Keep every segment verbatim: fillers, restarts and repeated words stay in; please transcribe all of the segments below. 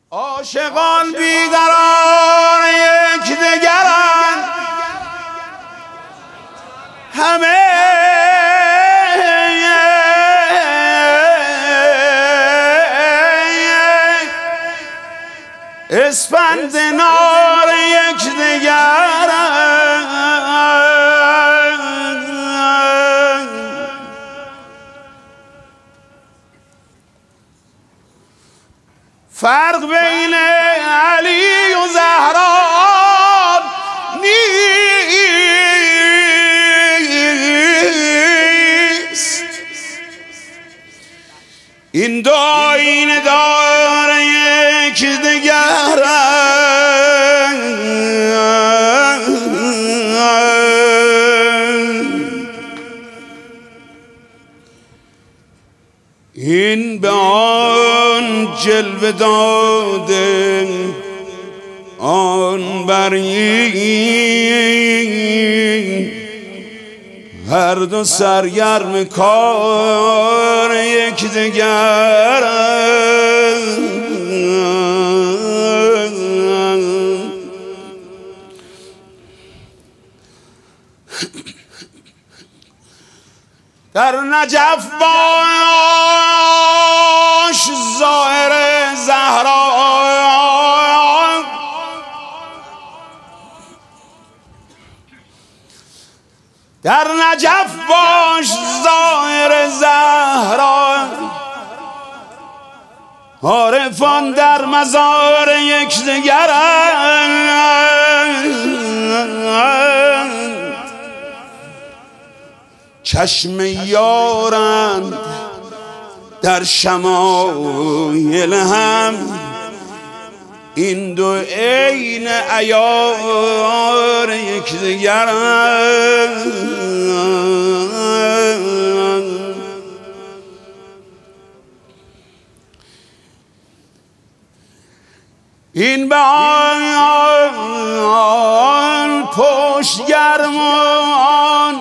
عاشقان بیقرار یکدیگرند، همه اسفند نار یکدیگرند. فرق بین علی و زهرا نیست، این دو آینه داره یکدیگرند. این به آن جلوه داده آن بری، هر دو سرگرم کار یکدیگرند. در نجف باش ظاهر زهرا، در نجف باش ظاهر زهرا، عارفان در مزار یکدیگرند. چشم یارند در شمایل هم، این دو عین عیار یکدیگرند. این به آن پشت گرمان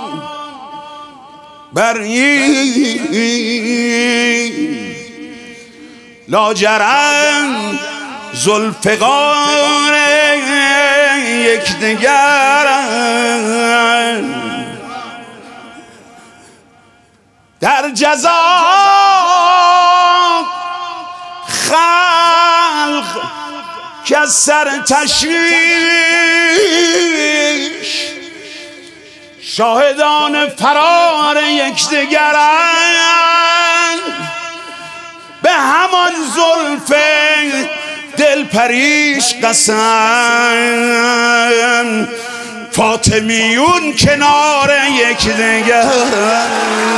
بری، لاجرم ذوالفقار یکدیگرند. در جزا خلق که سر تشویش، شاهدان فرار یکدیگرند. به همان زلف دل پریش قسم، فاطمیون کنار یکدیگرند.